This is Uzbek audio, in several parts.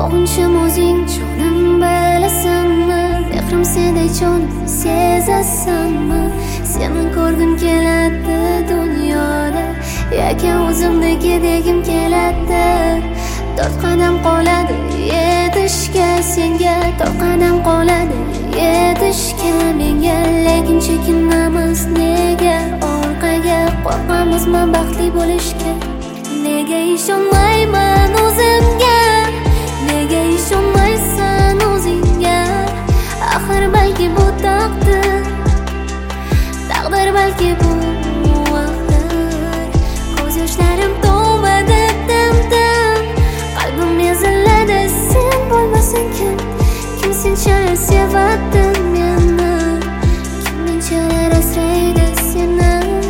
Sog'inchim o'zing jonim bilasanmi? Mehrim sendek jonim sezasanmi? Seni ko'rgim keladi dunyoda, yakan o'zimniki degim keladi. 4 qadam qoladi yetishga senga, 4 qadam qoladi yetishga menga. Lekin chekinamiz nega orqaga, qo'rqamizmi baxtli bo'lishga? Nega ishonmayman o'zimga, nega ishonmaysan o'zingga? Axir balki bu taqdir, taqdir balki bu axir. Ko'z yoshlarim to'madi tim-tim, qalbim eziladi sen bo'lmasang kim? Kim senchalar sevadi meni, kim menchalar asraydi seni?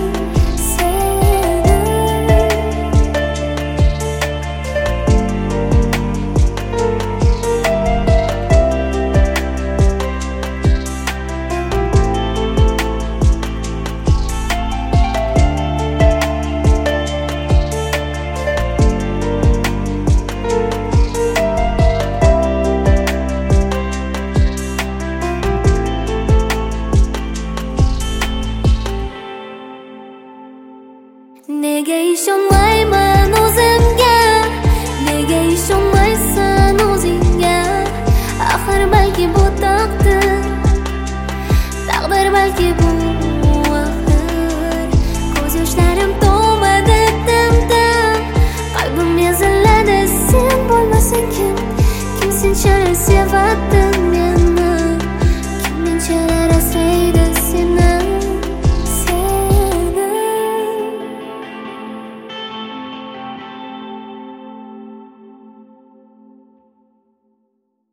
Nega ishonmayman o'zimga, nega ishonmaysan o'zingga? Axir balki bu taqdir, taqdir balki bu axir. Ko'z yoshlarim to'madi tim-tim, qalbim eziladi sen bo'lmasang kim? Kim senchalar sevadi meni, kim menchalar